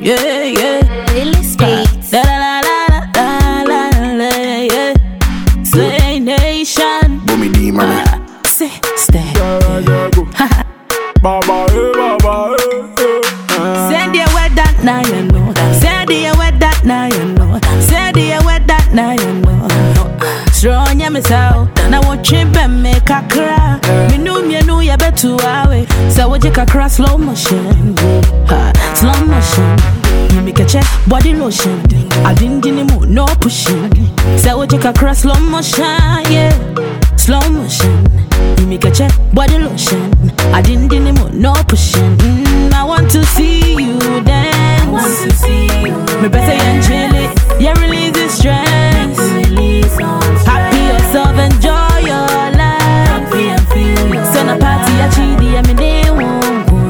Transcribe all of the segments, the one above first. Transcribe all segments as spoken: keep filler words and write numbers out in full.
yeah, yeah. Really speaks. La la la la la la la, yeah. Slay Nation. Boomy D, man. Say, stay. Baba, eh, baba, eh, eh. Say the word that now you know. Say the word that now you know. Say the word that now you know. Strong ya misao. Na wachimbe make a cry. Me know me know ya betu awe. So what you can cross slow motion. Ha, slow motion. You make a check body lotion. I didn't anymore, no pushing. So what you can cross slow motion, yeah. Slow motion. You make a check body lotion. I didn't anymore, no pushing. Mm, I want to see you dance. I want to see you. Me better and chill it. Yeah, release the stress. Release happy yourself, enjoy your life. Happy and feel yourself. Send a party, a chidi, I mean they won't go.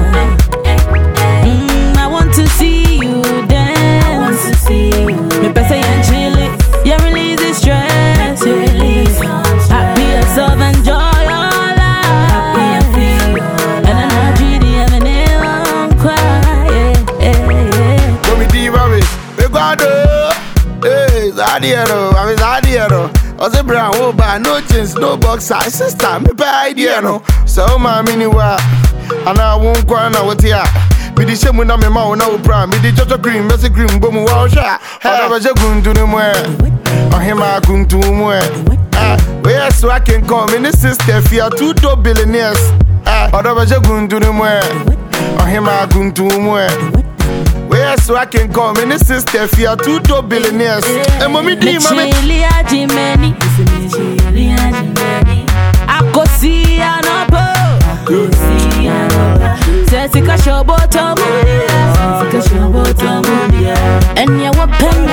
Mm, I want to see you dance. I want to see you. Me better and chill it. Yeah, release the stress. Release happy yourself, enjoy. Adiero, I was Adiero. I was a brown woman, no jeans, no boxer. Sister, me buy idea no. So my mini wa, and I won't go on out here. Me the same when I'm in my own prime. Me the Jojo Green, Messi Green, boom, wow, shot. I was a gun to the more. I him a gun to more. Ah, where so I can come in the sister, fear two top billionaires. Ah, I was a gun to the more. I him a gun to more. Where so I can come in the sister if you are two top billionaires. And mommy D, mommy. I could see an apple. Says it can show bottom. And you were pen.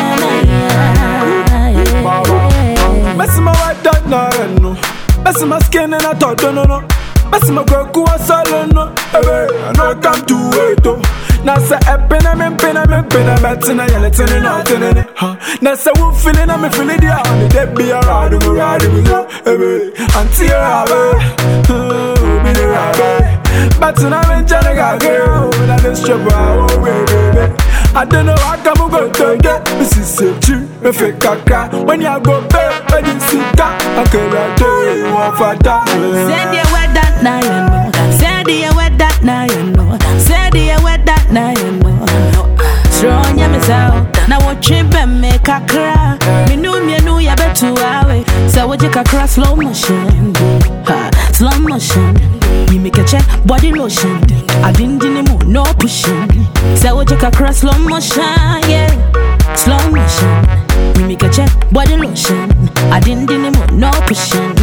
Messing my white dog, no, no. Messing my skin and I thought, no, no. Messing my girl, who was silent, no. I know I come to wait, though. Now say a pen, I'm in pen, I'm in pen, I'm at ten, I'm at ten, I'm at ten. Now say we're feeling, I'm feeling the army, they be a ride, we're riding with you, until you're away, be the rabbi. But tonight I'm in Janaga, girl, and I'm strip out, baby. I don't know how come we go to get this is a true, if it can cry. When you go back, I didn't see that, I can't do it, one for that. Send your word that now you know. Send your word that now you know. Send your word that now you know. Strong ya misao. Na wachimbe make a cry. Me know me know ya betu awe. So what you can cross slow motion. Ha, slow motion. Me make a check body lotion. I didn't anymore, no pushing. So what you can cross slow motion, yeah. Slow motion. Me make a check body lotion. I didn't anymore, no pushing.